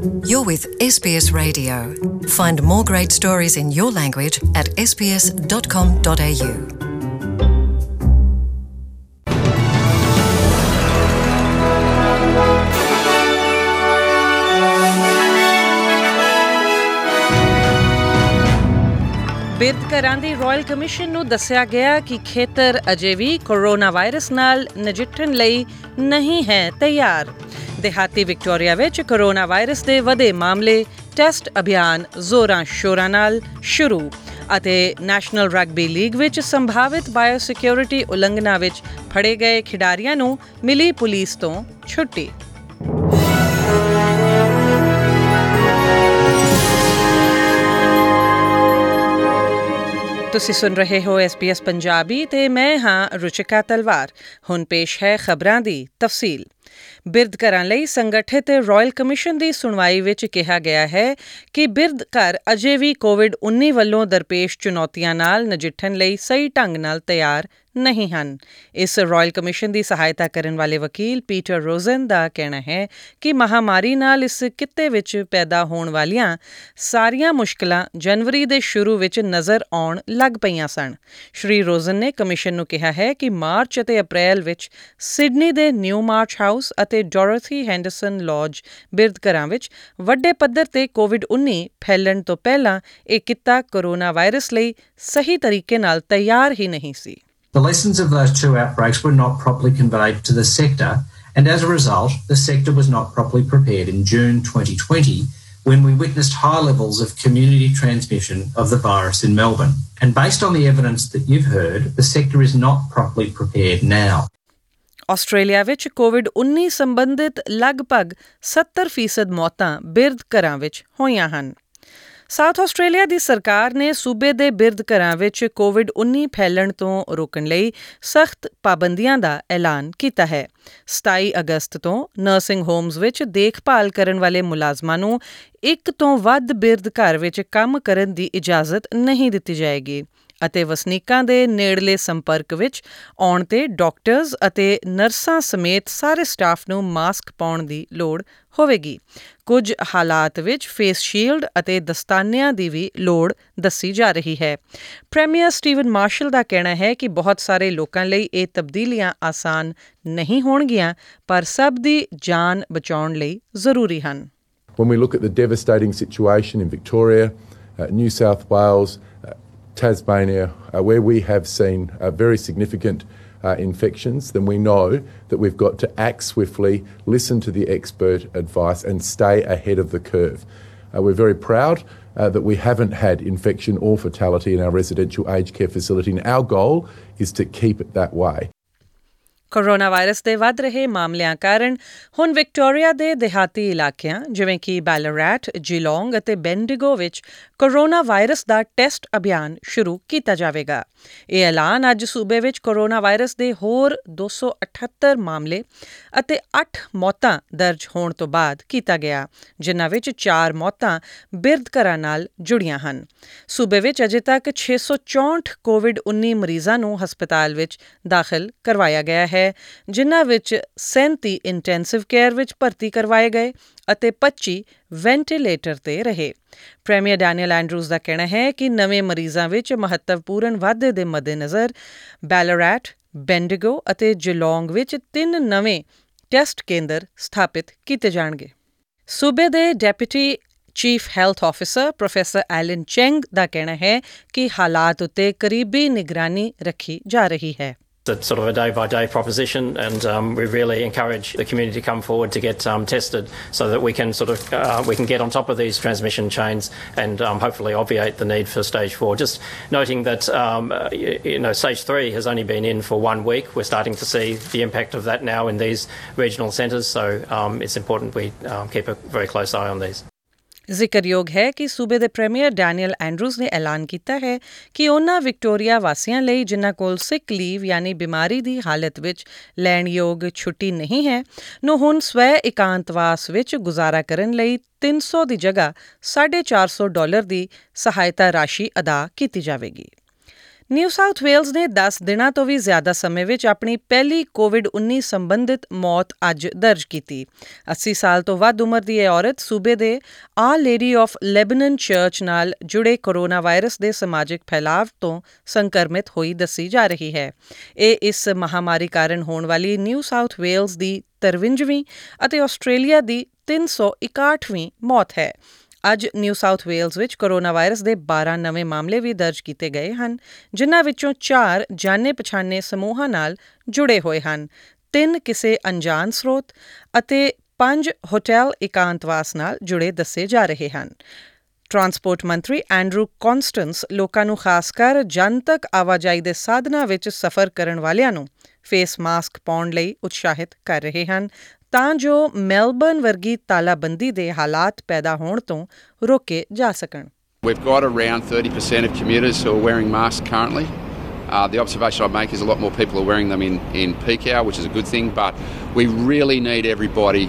You're with SBS Radio. Find more great stories in your language at sbs.com.au. ਬਿਰਧਘਰਾਂ ਦੀ royal commission ਨੂੰ ਦੱਸਿਆ ਗਿਆ ਕਿ ਖੇਤਰ ਅਜੇ ਵੀ ਕੋਰੋਨਾ ਵਾਇਰਸ ਨਾਲ ਨਜਿੱਠਣ ਲਈ ਨਹੀਂ ਹੈ ਤਿਆਰ। ਦਿਹਾਤੀ ਵਿਕਟੋਰੀਆ ਵਿੱਚ ਕੋਰੋਨਾ ਵਾਇਰਸ ਦੇ ਵਧੇ ਮਾਮਲੇ, ਟੈਸਟ ਅਭਿਆਨ ਜ਼ੋਰਾਂ ਸ਼ੋਰਾਂ ਨਾਲ ਸ਼ੁਰੂ ਅਤੇ ਨੈਸ਼ਨਲ ਰਗਬੀ ਲੀਗ ਵਿੱਚ ਸੰਭਾਵਿਤ ਬਾਇਓਸਿਕਿਉਰਿਟੀ ਉਲੰਘਣਾ ਵਿੱਚ ਫੜੇ ਗਏ ਖਿਡਾਰੀਆਂ ਨੂੰ ਮਿਲੀ ਪੁਲਿਸ ਤੋਂ ਛੁੱਟੀ। ਤੁਸੀਂ ਸੁਣ ਰਹੇ ਹੋ SBS ਪੰਜਾਬੀ ਤੇ ਮੈਂ ਹਾਂ ਰੁਚਿਕਾ ਤਲਵਾਰ। ਹੁਣ ਪੇਸ਼ ਹੈ ਖਬਰਾਂ ਦੀ ਤਫਸੀਲ। ਬਿਰਧਘਰਾਂ ਲਈ ਸੰਗਠਿਤ ਰਾਇਲ ਕਮਿਸ਼ਨ ਦੀ ਸੁਣਵਾਈ ਵਿੱਚ ਕਿਹਾ ਗਿਆ ਹੈ ਕਿ ਬਿਰਧਘਰ ਅਜੇ ਵੀ COVID-19 ਵੱਲੋਂ ਦਰਪੇਸ਼ ਚੁਣੌਤੀਆਂ ਨਾਲ ਨਜਿੱਠਣ ਲਈ ਸਹੀ ਢੰਗ ਨਾਲ ਤਿਆਰ ਨਹੀਂ ਹਨ। ਇਸ ਰਾਇਲ ਕਮਿਸ਼ਨ ਦੀ ਸਹਾਇਤਾ ਕਰਨ ਵਾਲੇ ਵਕੀਲ ਪੀਟਰ ਰੋਜ਼ਨ ਦਾ ਕਹਿਣਾ ਹੈ ਕਿ ਮਹਾਮਾਰੀ ਨਾਲ ਇਸ ਕਿੱਤੇ ਵਿੱਚ ਪੈਦਾ ਹੋਣ ਵਾਲੀਆਂ ਸਾਰੀਆਂ ਮੁਸ਼ਕਲਾਂ ਜਨਵਰੀ ਦੇ ਸ਼ੁਰੂ ਵਿੱਚ ਨਜ਼ਰ ਆਉਣ ਲੱਗ ਪਈਆਂ ਸਨ। ਸ਼੍ਰੀ ਰੋਜ਼ਨ ਨੇ ਕਮਿਸ਼ਨ ਨੂੰ ਕਿਹਾ ਹੈ ਕਿ ਮਾਰਚ ਅਤੇ ਅਪ੍ਰੈਲ ਵਿੱਚ ਸਿਡਨੀ ਦੇ ਨਿਊ ਮਾਰਚ ਹਾਊਸ ਅਤੇ ਡੋਰੋਥੀ ਹੈਂਡਰਸਨ ਲੌਜ ਬਿਰਧਘਰਾਂ ਵਿੱਚ ਵੱਡੇ ਪੱਧਰ ਤੇ COVID-19 ਫੈਲਣ ਤੋਂ ਪਹਿਲਾਂ ਇਹ ਕਿੱਤਾ ਕੋਰੋਨਾ ਵਾਇਰਸ ਲਈ ਸਹੀ ਤਰੀਕੇ ਨਾਲ ਤਿਆਰ ਹੀ ਨਹੀਂ ਸੀ। The lessons of those two outbreaks were not properly conveyed to the sector, and as a result, the sector was not properly prepared in June 2020 when we witnessed high levels of community transmission of the virus in Melbourne. And based on the evidence that you've heard, the sector is not properly prepared now. Australia ਵਿੱਚ COVID-19 ਸੰਬੰਧਿਤ ਲਗਭਗ 70% ਮੌਤਾਂ ਬਿਰਧਘਰਾਂ ਵਿੱਚ ਹੋਈਆਂ ਹਨ। South Australia ਦੀ ਸਰਕਾਰ ਨੇ ਸੂਬੇ ਦੇ ਬਿਰਧਘਰਾਂ ਵਿੱਚ COVID-19 ਫੈਲਣ ਤੋਂ ਰੋਕਣ ਲਈ ਸਖਤ ਪਾਬੰਦੀਆਂ ਦਾ ਐਲਾਨ ਕੀਤਾ ਹੈ। 27 ਅਗਸਤ ਤੋਂ ਨਰਸਿੰਗ ਹੋਮਜ਼ ਵਿੱਚ ਦੇਖਭਾਲ ਕਰਨ ਵਾਲੇ ਮੁਲਾਜ਼ਮਾਂ ਨੂੰ ਇੱਕ ਤੋਂ ਵੱਧ ਬਿਰਧਘਰ ਵਿੱਚ ਕੰਮ ਕਰਨ ਦੀ ਇਜਾਜ਼ਤ ਨਹੀਂ ਦਿੱਤੀ ਜਾਏਗੀ ਅਤੇ ਵਸਨੀਕਾਂ ਦੇ ਨੇੜਲੇ ਸੰਪਰਕ ਵਿੱਚ ਆਉਣ 'ਤੇ ਡਾਕਟਰਜ਼ ਅਤੇ ਨਰਸਾਂ ਸਮੇਤ ਸਾਰੇ ਸਟਾਫ ਨੂੰ ਮਾਸਕ ਪਾਉਣ ਦੀ ਲੋੜ ਹੋਵੇਗੀ। ਕੁਝ ਹਾਲਾਤ ਵਿੱਚ ਫੇਸ ਸ਼ੀਲਡ ਅਤੇ ਦਸਤਾਨਿਆਂ ਦੀ ਵੀ ਲੋੜ ਦੱਸੀ ਜਾ ਰਹੀ ਹੈ। ਪ੍ਰੀਮੀਅਰ ਸਟੀਵਨ ਮਾਰਸ਼ਲ ਦਾ ਕਹਿਣਾ ਹੈ ਕਿ ਬਹੁਤ ਸਾਰੇ ਲੋਕਾਂ ਲਈ ਇਹ ਤਬਦੀਲੀਆਂ ਆਸਾਨ ਨਹੀਂ ਹੋਣਗੀਆਂ, ਪਰ ਸਭ ਦੀ ਜਾਨ ਬਚਾਉਣ ਲਈ ਜ਼ਰੂਰੀ ਹਨ। When we look at the devastating situation in Victoria, New South Wales, Tasmania, where we have seen very significant infections, then we know that we've got to act swiftly, listen to the expert advice and stay ahead of the curve. We're very proud that we haven't had infection or fatality in our residential aged care facility, and our goal is to keep it that way. Corona virus ਦੇ ਵੱਧ ਰਹੇ ਮਾਮਲਿਆਂ ਕਾਰਨ ਹੁਣ Victoria ਦੇ ਦਿਹਾਤੀ ਇਲਾਕਿਆਂ ਜਿਵੇਂ ਕਿ ਬੈਲਰੈਟ, ਜਿਲੌਂਗ ਅਤੇ ਬੈਂਡਿਗੋ ਵਿੱਚ ਕੋਰੋਨਾ ਵਾਇਰਸ ਦਾ ਟੈਸਟ ਅਭਿਆਨ ਸ਼ੁਰੂ ਕੀਤਾ ਜਾਵੇਗਾ। ਇਹ ਐਲਾਨ ਅੱਜ ਸੂਬੇ ਵਿੱਚ ਕੋਰੋਨਾ ਵਾਇਰਸ ਦੇ ਹੋਰ 278 ਮਾਮਲੇ ਅਤੇ 8 ਮੌਤਾਂ ਦਰਜ ਹੋਣ ਤੋਂ ਬਾਅਦ ਕੀਤਾ ਗਿਆ, ਜਿਨ੍ਹਾਂ ਵਿੱਚ 4 ਮੌਤਾਂ ਬਿਰਧਘਰਾਂ ਨਾਲ ਜੁੜੀਆਂ ਹਨ। ਸੂਬੇ ਵਿੱਚ ਅਜੇ ਤੱਕ 664 COVID-19 ਮਰੀਜ਼ਾਂ ਨੂੰ ਹਸਪਤਾਲ ਵਿੱਚ ਦਾਖਲ ਕਰਵਾਇਆ ਗਿਆ ਹੈ, ਜਿਨ੍ਹਾਂ ਵਿੱਚ 37 ਇੰਟੈਂਸਿਵ ਕੇਅਰ ਵਿੱਚ ਭਰਤੀ ਕਰਵਾਏ ਗਏ ਅਤੇ 25 ਵੈਂਟੀਲੇਟਰ ਤੇ ਰਹੇ। ਪ੍ਰੀਮੀਅਰ ਡੈਨੀਅਲ ਐਂਡਰੂਜ਼ ਦਾ ਕਹਿਣਾ ਹੈ ਕਿ ਨਵੇਂ ਮਰੀਜ਼ਾਂ ਵਿੱਚ ਮਹੱਤਵਪੂਰਨ ਵਾਧੇ ਦੇ ਮੱਦੇਨਜ਼ਰ ਬੈਲਰੈਟ, ਬੈਂਡਿਗੋ ਅਤੇ ਜਿਲੌਂਗ ਵਿੱਚ 3 ਨਵੇਂ ਟੈਸਟ ਕੇਂਦਰ ਸਥਾਪਿਤ ਕੀਤੇ ਜਾਣਗੇ। ਸੂਬੇ ਦੇ deputy chief health officer professor Allen Cheng ਦਾ ਕਹਿਣਾ ਹੈ ਕਿ ਹਾਲਾਤ ਉੱਤੇ ਕਰੀਬੀ ਨਿਗਰਾਨੀ ਰੱਖੀ ਜਾ ਰਹੀ ਹੈ। It's sort of a day-by-day proposition, and we really encourage the community to come forward to get tested, so that we can we can get on top of these transmission chains and hopefully obviate the need for stage 4. Just noting that stage 3 has only been in for 1 week. We're starting to see the impact of that now in these regional centres, so it's important we keep a very close eye on these. ਜ਼ਿਕਰਯੋਗ ਹੈ ਕਿ ਸੂਬੇ ਦੇ premier Daniel ਐਂਡਰੂਜ਼ ਨੇ ਐਲਾਨ ਕੀਤਾ ਹੈ ਕਿ ਉਹਨਾਂ ਵਿਕਟੋਰੀਆ ਵਾਸੀਆਂ ਲਈ ਜਿਨ੍ਹਾਂ ਕੋਲ ਸਿਕ ਲੀਵ ਯਾਨੀ ਬਿਮਾਰੀ ਦੀ ਹਾਲਤ ਵਿੱਚ ਲੈਣ ਯੋਗ ਛੁੱਟੀ ਨਹੀਂ ਹੈ ਨੂੰ ਹੁਣ ਸਵੈ ਇਕਾਂਤਵਾਸ ਵਿੱਚ ਗੁਜ਼ਾਰਾ ਕਰਨ ਲਈ 300 ਦੀ ਜਗ੍ਹਾ $450 ਦੀ ਸਹਾਇਤਾ ਰਾਸ਼ੀ ਅਦਾ ਕੀਤੀ ਜਾਵੇਗੀ। ਨਿਊ ਸਾਊਥ ਵੇਲਜ਼ ਨੇ 10 ਦਿਨਾਂ ਤੋਂ ਵੀ ਜ਼ਿਆਦਾ ਸਮੇਂ ਵਿੱਚ ਆਪਣੀ ਪਹਿਲੀ ਕੋਵਿਡ-19 ਸੰਬੰਧਿਤ ਮੌਤ ਅੱਜ ਦਰਜ ਕੀਤੀ। 80 ਸਾਲ ਤੋਂ ਵੱਧ ਉਮਰ ਦੀ ਇਹ ਔਰਤ ਸੂਬੇ ਦੇ our lady of Lebanon church ਨਾਲ ਜੁੜੇ ਕੋਰੋਨਾ ਵਾਇਰਸ ਦੇ ਸਮਾਜਿਕ ਫੈਲਾਅ ਤੋਂ ਸੰਕਰਮਿਤ ਹੋਈ ਦੱਸੀ ਜਾ ਰਹੀ ਹੈ। ਇਹ ਇਸ ਮਹਾਮਾਰੀ ਕਾਰਨ ਹੋਣ ਵਾਲੀ ਨਿਊ ਸਾਊਥ ਵੇਲਜ਼ ਦੀ 53ਵੀਂ ਅਤੇ ਆਸਟ੍ਰੇਲੀਆ ਦੀ 361ਵੀਂ ਮੌਤ ਹੈ। ਅੱਜ ਨਿਊ ਸਾਊਥ ਵੇਲਜ਼ ਵਿੱਚ ਕੋਰੋਨਾ ਵਾਇਰਸ ਦੇ 12 ਨਵੇਂ ਮਾਮਲੇ ਵੀ ਦਰਜ ਕੀਤੇ ਗਏ ਹਨ, ਜਿਨ੍ਹਾਂ ਵਿੱਚੋਂ 4 ਜਾਣੇ-ਪਛਾਣੇ ਸਮੂਹਾਂ ਨਾਲ ਜੁੜੇ ਹੋਏ ਹਨ, 3 ਕਿਸੇ ਅਣਜਾਣ ਸਰੋਤ ਅਤੇ 5 ਹੋਟਲ ਇਕਾਂਤਵਾਸ ਨਾਲ ਜੁੜੇ ਦੱਸੇ ਜਾ ਰਹੇ ਹਨ। ਟਰਾਂਸਪੋਰਟ ਮੰਤਰੀ ਐਂਡਰੂ ਕੌਂਸਟੈਂਸ ਲੋਕਾਂ ਨੂੰ ਖਾਸ ਕਰ ਜਨਤਕ ਆਵਾਜਾਈ ਦੇ ਸਾਧਨਾਂ ਵਿੱਚ ਸਫ਼ਰ ਕਰਨ ਵਾਲਿਆਂ ਨੂੰ ਫੇਸ ਮਾਸਕ ਪਾਉਣ ਲਈ ਉਤਸ਼ਾਹਿਤ ਕਰ ਰਹੇ ਹਨ ਤਾਂ ਜੋ ਮੈਲਬਰਨ ਵਰਗੀ ਤਾਲਾਬੰਦੀ ਦੇ ਹਾਲਾਤ ਪੈਦਾ ਹੋਣ ਤੋਂ ਰੋਕੇ ਜਾ ਸਕਣ। We've got around 30% of commuters who are wearing masks currently. The observation I'd make is a lot more people are wearing them in peak hour, which is a good thing, but we really need everybody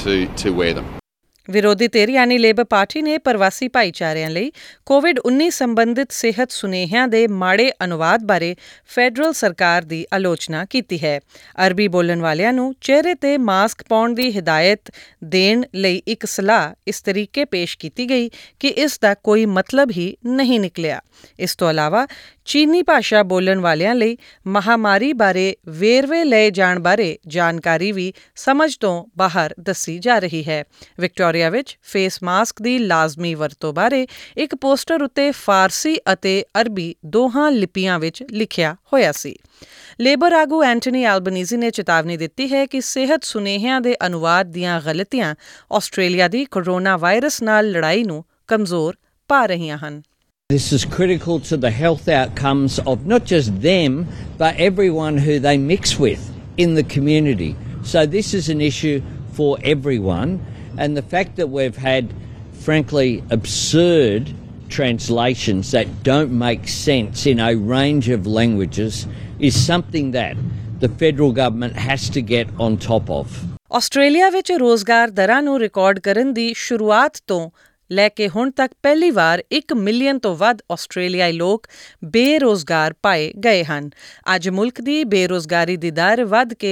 to wear them. ਵਿਰੋਧੀ ਧਿਰ ਯਾਨੀ labour party ਨੇ ਪ੍ਰਵਾਸੀ ਭਾਈਚਾਰਿਆਂ ਲਈ ਕੋਵਿਡ-19 ਸੰਬੰਧਿਤ ਸਿਹਤ ਸੁਨੇਹਿਆਂ ਦੇ ਮਾੜੇ ਅਨੁਵਾਦ ਬਾਰੇ ਫੈਡਰਲ ਸਰਕਾਰ ਦੀ ਆਲੋਚਨਾ ਕੀਤੀ ਹੈ। ਅਰਬੀ ਬੋਲਣ ਵਾਲਿਆਂ ਨੂੰ ਚਿਹਰੇ 'ਤੇ ਮਾਸਕ ਪਾਉਣ ਦੀ ਹਿਦਾਇਤ ਦੇਣ ਲਈ ਇੱਕ ਸਲਾਹ ਇਸ ਤਰੀਕੇ ਪੇਸ਼ ਕੀਤੀ ਗਈ ਕਿ ਇਸ ਦਾ ਕੋਈ ਮਤਲਬ ਹੀ ਨਹੀਂ ਨਿਕਲਿਆ। ਇਸ ਤੋਂ ਇਲਾਵਾ ਚੀਨੀ ਭਾਸ਼ਾ ਬੋਲਣ ਵਾਲਿਆਂ ਲਈ ਮਹਾਮਾਰੀ ਬਾਰੇ ਵੇਰਵੇ ਲਏ ਜਾਣ ਬਾਰੇ ਜਾਣਕਾਰੀ ਵੀ ਸਮਝ ਤੋਂ ਬਾਹਰ ਦੱਸੀ ਜਾ ਰਹੀ ਹੈ। ਵਿਕਟੋਰੀਆ ਵਿੱਚ ਫੇਸ ਮਾਸਕ ਦੀ ਲਾਜ਼ਮੀ ਵਰਤੋਂ ਬਾਰੇ ਇੱਕ ਪੋਸਟਰ ਉੱਤੇ ਫਾਰਸੀ ਅਤੇ ਅਰਬੀ ਦੋਹਾਂ ਲਿਪੀਆਂ ਵਿੱਚ ਲਿਖਿਆ ਹੋਇਆ ਸੀ। ਲੇਬਰ ਆਗੂ ਐਂਟਨੀ ਐਲਬਨੀਜ਼ੀ ਨੇ ਚੇਤਾਵਨੀ ਦਿੱਤੀ ਹੈ ਕਿ ਸਿਹਤ ਸੁਨੇਹਿਆਂ ਦੇ ਅਨੁਵਾਦ ਦੀਆਂ ਗਲਤੀਆਂ ਆਸਟ੍ਰੇਲੀਆ ਦੀ ਕੋਰੋਨਾ ਵਾਇਰਸ ਨਾਲ ਲੜਾਈ ਨੂੰ ਕਮਜ਼ੋਰ ਪਾ ਰਹੀਆਂ ਹਨ। This is critical to the health outcomes of not just them, but everyone who they mix with in the community. So this is an issue for everyone. And the fact that we've had, frankly, absurd translations that don't make sense in a range of languages is something that the federal government has to get on top of. Australia ਵਿੱਚ ਰੋਜ਼ਗਾਰ ਦਰਾਂ ਨੂੰ record ਕਰਨ ਦੀ ਸ਼ੁਰੂਆਤ ਤੋਂ ਲੈ ਕੇ ਹੁਣ ਤੱਕ ਪਹਿਲੀ ਵਾਰ 1 ਮਿਲੀਅਨ ਤੋਂ ਵੱਧ ਆਸਟ੍ਰੇਲੀਆਈ ਲੋਕ ਬੇਰੁਜ਼ਗਾਰ ਪਾਏ ਗਏ ਹਨ। ਅੱਜ ਮੁਲਕ ਦੀ ਬੇਰੁਜ਼ਗਾਰੀ ਦੀ ਦਰ ਵੱਧ ਕੇ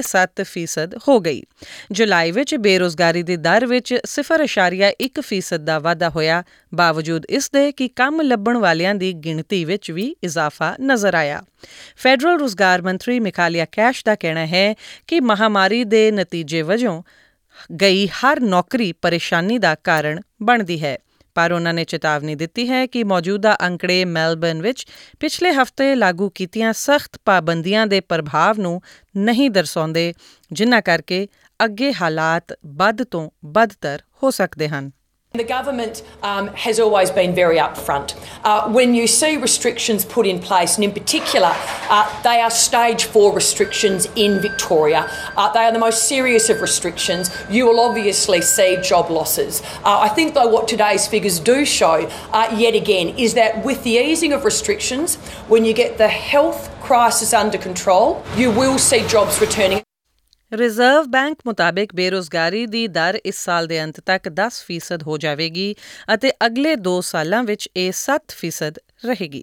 7.5% ਹੋ ਗਈ। ਜੁਲਾਈ ਵਿੱਚ ਬੇਰੁਜ਼ਗਾਰੀ ਦੀ ਦਰ ਵਿੱਚ 0.1% ਦਾ ਵਾਧਾ ਹੋਇਆ, ਬਾਵਜੂਦ ਇਸ ਦੇ ਕਿ ਕੰਮ ਲੱਭਣ ਵਾਲਿਆਂ ਦੀ ਗਿਣਤੀ ਵਿੱਚ ਵੀ ਇਜ਼ਾਫਾ ਨਜ਼ਰ ਆਇਆ। ਫੈਡਰਲ ਰੁਜ਼ਗਾਰ ਮੰਤਰੀ ਮਿਖਾਲੀਆ ਕੈਸ਼ ਦਾ ਕਹਿਣਾ ਹੈ ਕਿ ਮਹਾਮਾਰੀ ਦੇ ਨਤੀਜੇ ਵਜੋਂ ਗਈ ਹਰ ਨੌਕਰੀ ਪਰੇਸ਼ਾਨੀ ਦਾ ਕਾਰਨ ਬਣਦੀ ਹੈ, ਪਰ ਉਹਨਾਂ ਨੇ ਚੇਤਾਵਨੀ ਦਿੱਤੀ ਹੈ ਕਿ ਮੌਜੂਦਾ ਅੰਕੜੇ ਮੈਲਬਰਨ ਵਿੱਚ ਪਿਛਲੇ ਹਫ਼ਤੇ ਲਾਗੂ ਕੀਤੀਆਂ ਸਖਤ ਪਾਬੰਦੀਆਂ ਦੇ ਪ੍ਰਭਾਵ ਨੂੰ ਨਹੀਂ ਦਰਸਾਉਂਦੇ, ਜਿਨ੍ਹਾਂ ਕਰਕੇ ਅੱਗੇ ਹਾਲਾਤ ਵੱਧ ਤੋਂ ਬਦਤਰ ਹੋ ਸਕਦੇ ਹਨ। The government has always been very upfront. When you see restrictions put in place, and in particular, they are stage 4 restrictions in Victoria. They are the most serious of restrictions. You will obviously see job losses. I think, though, what today's figures do show, yet again, is that with the easing of restrictions, when you get the health crisis under control, you will see jobs returning. Reserve bank ਮੁਤਾਬਿਕ ਬੇਰੁਜ਼ਗਾਰੀ ਦੀ ਦਰ ਇਸ ਸਾਲ ਦੇ ਅੰਤ ਤੱਕ 10% ਹੋ ਜਾਵੇਗੀ ਅਤੇ ਅਗਲੇ 2 ਸਾਲਾਂ ਵਿੱਚ ਇਹ 7% ਰਹੇਗੀ।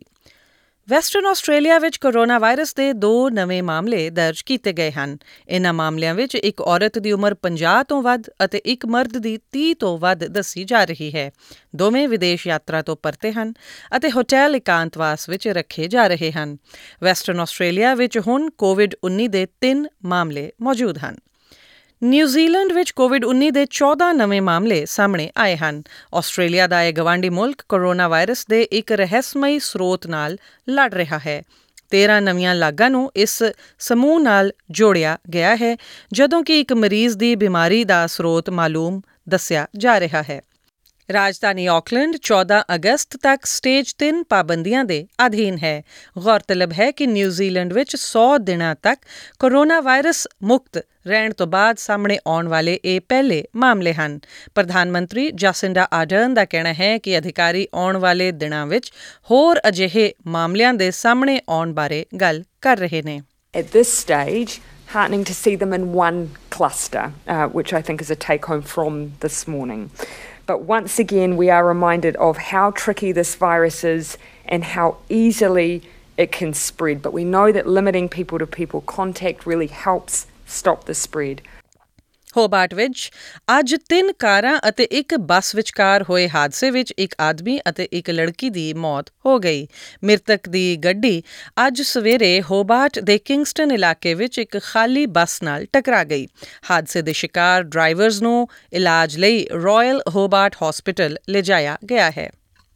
ਵੈਸਟਰਨ ਆਸਟ੍ਰੇਲੀਆ ਵਿੱਚ ਕੋਰੋਨਾ ਵਾਇਰਸ ਦੇ 2 ਨਵੇਂ ਮਾਮਲੇ ਦਰਜ ਕੀਤੇ ਗਏ ਹਨ। ਇਨ੍ਹਾਂ ਮਾਮਲਿਆਂ ਵਿੱਚ ਇੱਕ ਔਰਤ ਦੀ ਉਮਰ 50 ਤੋਂ ਵੱਧ ਅਤੇ ਇੱਕ ਮਰਦ ਦੀ 30 ਤੋਂ ਵੱਧ ਦੱਸੀ ਜਾ ਰਹੀ ਹੈ। ਦੋਵੇਂ ਵਿਦੇਸ਼ ਯਾਤਰਾ ਤੋਂ ਪਰਤੇ ਹਨ ਅਤੇ ਹੋਟਲ ਇਕਾਂਤਵਾਸ ਵਿੱਚ ਰੱਖੇ ਜਾ ਰਹੇ ਹਨ। ਵੈਸਟਰਨ ਆਸਟ੍ਰੇਲੀਆ ਵਿੱਚ ਹੁਣ ਕੋਵਿਡ-19 ਦੇ 3 ਮਾਮਲੇ ਮੌਜੂਦ ਹਨ। ਨਿਊਜ਼ੀਲੈਂਡ ਵਿੱਚ ਕੋਵਿਡ-19 ਦੇ 14 ਨਵੇਂ ਮਾਮਲੇ ਸਾਹਮਣੇ ਆਏ ਹਨ। ਆਸਟ੍ਰੇਲੀਆ ਦਾ ਇਹ ਗਵਾਂਢੀ ਮੁਲਕ ਕੋਰੋਨਾ ਵਾਇਰਸ ਦੇ ਇੱਕ ਰਹੱਸਮਈ ਸਰੋਤ ਨਾਲ ਲੜ ਰਿਹਾ ਹੈ। 13 ਨਵੀਆਂ ਲਾਗਾਂ ਨੂੰ ਇਸ ਸਮੂਹ ਨਾਲ ਜੋੜਿਆ ਗਿਆ ਹੈ, ਜਦੋਂ ਕਿ ਇੱਕ ਮਰੀਜ਼ ਦੀ ਬਿਮਾਰੀ ਦਾ ਸਰੋਤ ਮਾਲੂਮ ਦੱਸਿਆ ਜਾ ਰਿਹਾ ਹੈ। ਰਾਜਧਾਨੀ ਆਕਲੈਂਡ 14 ਅਗਸਤ ਤੱਕ ਸਟੇਜ 3 ਪਾਬੰਦੀਆਂ ਦੇ ਅਧੀਨ ਹੈ। ਗੌਰਤਲਬ ਹੈ ਕਿ ਨਿਊਜ਼ੀਲੈਂਡ ਵਿੱਚ 100 ਦਿਨਾਂ ਤੱਕ ਕੋਰੋਨਾ ਵਾਇਰਸ ਮੁਕਤ ਰਹਿਣ ਤੋਂ ਬਾਅਦ ਸਾਹਮਣੇ ਆਉਣ ਵਾਲੇ ਇਹ ਪਹਿਲੇ ਮਾਮਲੇ ਹਨ। ਪ੍ਰਧਾਨ ਮੰਤਰੀ ਜੈਸਿੰਡਾ ਆਰਡਰਨ ਦਾ ਕਹਿਣਾ ਹੈ ਕਿ ਅਧਿਕਾਰੀ ਆਉਣ ਵਾਲੇ ਦਿਨਾਂ ਵਿੱਚ ਹੋਰ ਅਜਿਹੇ ਮਾਮਲਿਆਂ ਦੇ ਸਾਹਮਣੇ ਆਉਣ ਬਾਰੇ ਗੱਲ ਕਰ ਰਹੇ ਨੇ। At this stage, heartening to see them in one cluster, which I think is a take-home from this morning. But once again, we are reminded of how tricky this virus is and how easily it can spread. But we know that limiting people-to-people contact really helps stop the spread. Hobart ਵਿੱਚ ਅੱਜ 3 ਕਾਰਾਂ ਅਤੇ ਇੱਕ ਬੱਸ ਵਿਚਕਾਰ ਹੋਏ ਹਾਦਸੇ ਵਿੱਚ ਇੱਕ ਆਦਮੀ ਅਤੇ ਇੱਕ ਲੜਕੀ ਦੀ ਮੌਤ ਹੋ ਗਈ। ਮ੍ਰਿਤਕ ਦੀ ਗੱਡੀ ਅੱਜ ਸਵੇਰੇ ਹੋਬਾਰਟ ਦੇ ਕਿੰਗਸਟਨ ਇਲਾਕੇ ਵਿੱਚ ਇੱਕ ਖਾਲੀ ਬੱਸ ਨਾਲ ਟਕਰਾ ਗਈ। ਹਾਦਸੇ ਦੇ ਸ਼ਿਕਾਰ ਡਰਾਈਵਰਜ਼ ਨੂੰ ਇਲਾਜ ਲਈ ਰਾਇਲ ਹੋਬਾਰਟ ਹਸਪੀਟਲ ਲਿਜਾਇਆ ਗਿਆ ਹੈ।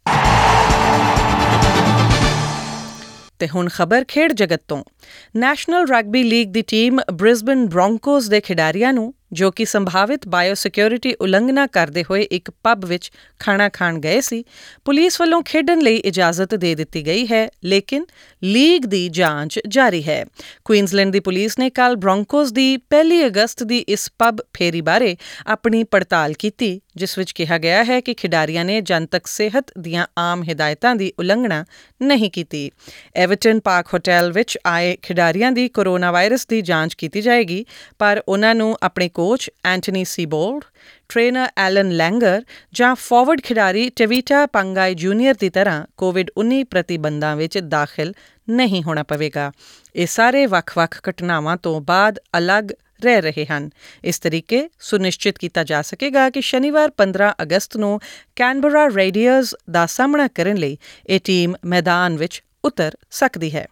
ਤੇ ਹੁਣ ਖਬਰ ਖੇਡ ਜਗਤ ਤੋਂ। ਨੈਸ਼ਨਲ ਰਗਬੀ ਲੀਗ ਦੀ ਟੀਮ ਬ੍ਰਿਸਬਨ ਬ੍ਰੌਂਕੋਜ਼ ਦੇ ਖਿਡਾਰੀਆਂ ਨੂੰ ਜੋ ਕਿ ਸੰਭਾਵਿਤ ਬਾਇਓਸਿਕਿਉਰਿਟੀ ਉਲੰਘਣਾ ਕਰਦੇ ਹੋਏ ਇੱਕ ਪੱਬ ਵਿੱਚ ਖਾਣਾ ਖਾਣ ਗਏ ਸੀ, ਪੁਲਿਸ ਵੱਲੋਂ ਖੇਡਣ ਲਈ ਇਜਾਜ਼ਤ ਦੇ ਦਿੱਤੀ ਗਈ ਹੈ, ਲੇਕਿਨ ਲੀਗ ਦੀ ਜਾਂਚ ਜਾਰੀ ਹੈ। ਕੁਈਨਜ਼ਲੈਂਡ ਦੀ ਪੁਲਿਸ ਨੇ ਕੱਲ੍ਹ ਬ੍ਰੌਂਕੋਜ਼ ਦੀ 1 ਅਗਸਤ ਦੀ ਇਸ ਪੱਬ ਫੇਰੀ ਬਾਰੇ ਆਪਣੀ ਪੜਤਾਲ ਕੀਤੀ, ਜਿਸ ਵਿੱਚ ਕਿਹਾ ਗਿਆ ਹੈ ਕਿ ਖਿਡਾਰੀਆਂ ਨੇ ਜਨਤਕ ਸਿਹਤ ਦੀਆਂ ਆਮ ਹਿਦਾਇਤਾਂ ਦੀ ਉਲੰਘਣਾ ਨਹੀਂ ਕੀਤੀ। ਐਵਰਟਨ ਪਾਰਕ ਹੋਟਲ ਵਿੱਚ ਆਏ ਖਿਡਾਰੀਆਂ ਦੀ ਕੋਰੋਨਾ ਵਾਇਰਸ ਦੀ ਜਾਂਚ ਕੀਤੀ ਜਾਏਗੀ, ਪਰ ਉਨ੍ਹਾਂ ਨੂੰ ਆਪਣੇ coach Anthony Seibold, trainer Allan Langer ਜਾਂ ਫਾਰਵਰਡ ਖਿਡਾਰੀ ਟੇਵਿਟਾ ਪੰਗਾਈ ਜੂਨੀਅਰ ਦੀ ਤਰ੍ਹਾਂ COVID-19 ਪ੍ਰਤੀਬੰਧਾਂ ਵਿੱਚ ਦਾਖਲ ਨਹੀਂ ਹੋਣਾ ਪਵੇਗਾ। ਇਹ ਸਾਰੇ ਵੱਖ-ਵੱਖ ਘਟਨਾਵਾਂ ਤੋਂ ਬਾਅਦ ਅਲੱਗ ਰਹਿ ਰਹੇ ਹਨ। ਇਸ ਤਰੀਕੇ ਸੁਨਿਸ਼ਚਿਤ ਕੀਤਾ ਜਾ ਸਕੇਗਾ ਕਿ ਸ਼ਨੀਵਾਰ 15 ਅਗਸਤ ਨੂੰ ਕੈਨਬਰਾ ਰੇਡੀਅਰਜ਼ ਦਾ ਸਾਹਮਣਾ ਕਰਨ ਲਈ ਇਹ ਟੀਮ ਮੈਦਾਨ ਵਿੱਚ ਉਤਰ ਸਕਦੀ ਹੈ।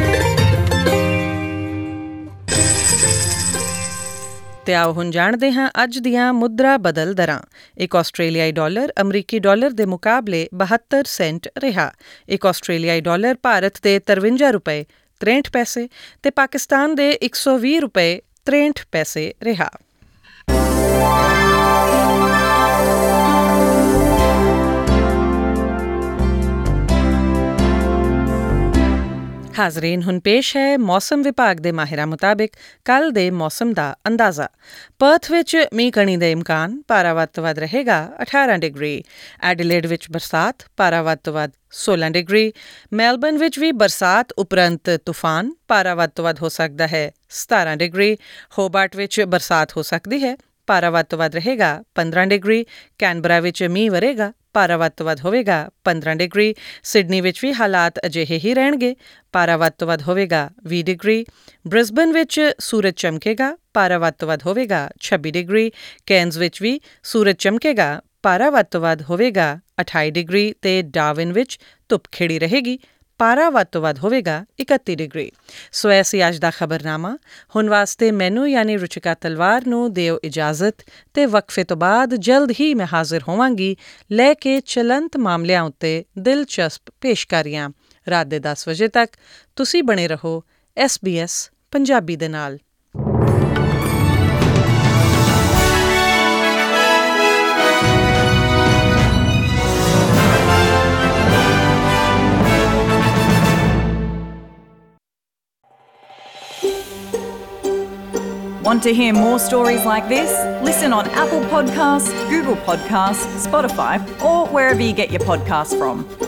ਤੇ ਆਓ ਹੁਣ ਜਾਣਦੇ ਹਾਂ ਅੱਜ ਦੀਆਂ ਮੁਦਰਾ ਬਦਲ ਦਰਾਂ। ਇੱਕ ਆਸਟ੍ਰੇਲੀਆਈ ਡਾਲਰ ਅਮਰੀਕੀ ਡਾਲਰ ਦੇ ਮੁਕਾਬਲੇ 72 ਸੈਂਟ ਰਿਹਾ। ਇੱਕ ਆਸਟ੍ਰੇਲੀਆਈ ਡਾਲਰ ਭਾਰਤ ਦੇ 53 ਰੁਪਏ 63 ਪੈਸੇ ਤੇ ਪਾਕਿਸਤਾਨ ਦੇ 120 ਰੁਪਏ 63 ਪੈਸੇ ਰਿਹਾ। ਹਾਜ਼ਰੀਨ, ਹੁਣ ਪੇਸ਼ ਹੈ ਮੌਸਮ ਵਿਭਾਗ ਦੇ ਮਾਹਿਰਾਂ ਮੁਤਾਬਿਕ ਕੱਲ੍ਹ ਦੇ ਮੌਸਮ ਦਾ ਅੰਦਾਜ਼ਾ। ਪਰਥ ਵਿੱਚ ਮੀਂਹ ਕਣੀ ਦੇ ਇਮਕਾਨ, ਪਾਰਾ ਵੱਧ ਤੋਂ ਵੱਧ ਰਹੇਗਾ 18 ਡਿਗਰੀ। ਐਡੀਲੇਡ ਵਿੱਚ ਬਰਸਾਤ, ਪਾਰਾ ਵੱਧ ਤੋਂ ਵੱਧ 16 ਡਿਗਰੀ। ਮੈਲਬਰਨ ਵਿੱਚ ਵੀ ਬਰਸਾਤ ਉਪਰੰਤ ਤੂਫਾਨ, ਪਾਰਾ ਵੱਧ ਤੋਂ ਵੱਧ ਹੋ ਸਕਦਾ ਹੈ 17 ਡਿਗਰੀ। ਹੋਬਾਰਟ ਵਿੱਚ ਬਰਸਾਤ ਹੋ ਸਕਦੀ ਹੈ, ਪਾਰਾ ਵੱਧ ਤੋਂ ਵੱਧ ਰਹੇਗਾ 15 ਡਿਗਰੀ। ਕੈਨਬਰਾ ਵਿੱਚ ਮੀਂਹ ਵਰੇਗਾ, ਪਾਰਾ ਵੱਧ ਤੋਂ ਵੱਧ ਹੋਵੇਗਾ 15 ਡਿਗਰੀ। ਸਿਡਨੀ ਵਿੱਚ ਵੀ ਹਾਲਾਤ ਅਜਿਹੇ ਹੀ ਰਹਿਣਗੇ, ਪਾਰਾ ਵੱਧ ਤੋਂ ਵੱਧ ਹੋਵੇਗਾ 20 ਡਿਗਰੀ। ਬ੍ਰਿਸਬਨ ਵਿੱਚ ਸੂਰਜ ਚਮਕੇਗਾ, ਪਾਰਾ ਵੱਧ ਤੋਂ ਵੱਧ ਹੋਵੇਗਾ 26 ਡਿਗਰੀ। ਕੈਨਜ਼ ਵਿੱਚ ਵੀ ਸੂਰਜ ਚਮਕੇਗਾ, ਪਾਰਾ ਵੱਧ ਤੋਂ ਵੱਧ ਹੋਵੇਗਾ 28 ਡਿਗਰੀ ਤੇ ਡਾਰਵਿਨ ਵਿੱਚ ਧੁੱਪ ਖਿੜੀ ਰਹੇਗੀ, ਪਾਰਾ ਵੱਧ ਤੋਂ ਵੱਧ ਹੋਵੇਗਾ 31 ਡਿਗਰੀ। ਸੋ ਇਹ ਸੀ ਅੱਜ ਦਾ ਖਬਰਨਾਮਾ। ਹੁਣ ਵਾਸਤੇ ਮੈਨੂੰ ਯਾਨੀ ਰੁਚਿਕਾ ਤਲਵਾਰ ਨੂੰ ਦਿਓ ਇਜਾਜ਼ਤ ਤੇ ਵਕਫੇ ਤੋਂ ਬਾਅਦ ਜਲਦ ਹੀ ਮੈਂ ਹਾਜ਼ਰ ਹੋਵਾਂਗੀ ਲੈ ਕੇ ਚਲੰਤ ਮਾਮਲਿਆਂ ਉੱਤੇ ਦਿਲਚਸਪ ਪੇਸ਼ਕਾਰੀਆਂ। ਰਾਤ ਦੇ 10 ਵਜੇ ਤੱਕ ਤੁਸੀਂ ਬਣੇ ਰਹੋ SBS ਪੰਜਾਬੀ ਦੇ ਨਾਲ। Want to hear more stories like this? Listen on Apple Podcasts, Google Podcasts, Spotify, or wherever you get your podcasts from.